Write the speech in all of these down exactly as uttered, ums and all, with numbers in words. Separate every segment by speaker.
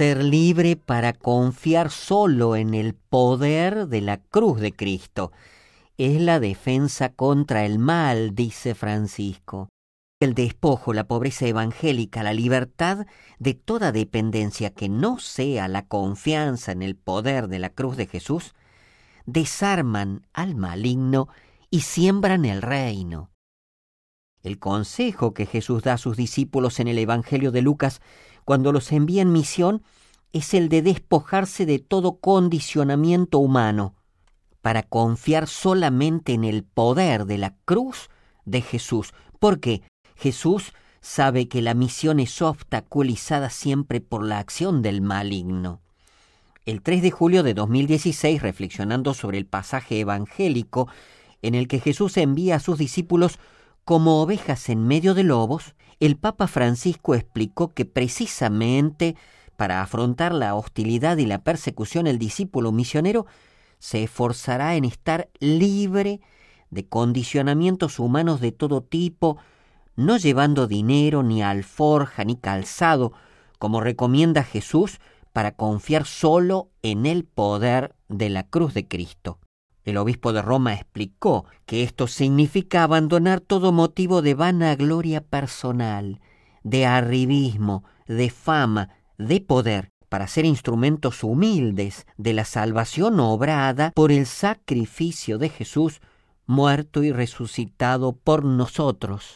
Speaker 1: ser libre para confiar solo en el poder de la cruz de Cristo. Es la defensa contra el mal, dice Francisco. El despojo, la pobreza evangélica, la libertad de toda dependencia que no sea la confianza en el poder de la cruz de Jesús, desarman al maligno y siembran el reino. El consejo que Jesús da a sus discípulos en el Evangelio de Lucas cuando los envía en misión es el de despojarse de todo condicionamiento humano para confiar solamente en el poder de la cruz de Jesús. Porque Jesús sabe que la misión es obstaculizada siempre por la acción del maligno. El tres de julio de dos mil dieciséis, reflexionando sobre el pasaje evangélico en el que Jesús envía a sus discípulos como ovejas en medio de lobos, el Papa Francisco explicó que precisamente para afrontar la hostilidad y la persecución el discípulo misionero se esforzará en estar libre de condicionamientos humanos de todo tipo, no llevando dinero, ni alforja, ni calzado, como recomienda Jesús, para confiar solo en el poder de la cruz de Cristo. El obispo de Roma explicó que esto significa abandonar todo motivo de vanagloria personal, de arribismo, de fama, de poder, para ser instrumentos humildes de la salvación obrada por el sacrificio de Jesús, muerto y resucitado por nosotros.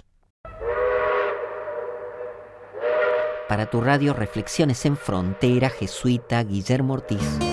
Speaker 1: Para tu radio Reflexiones en Frontera, jesuita Guillermo Ortiz.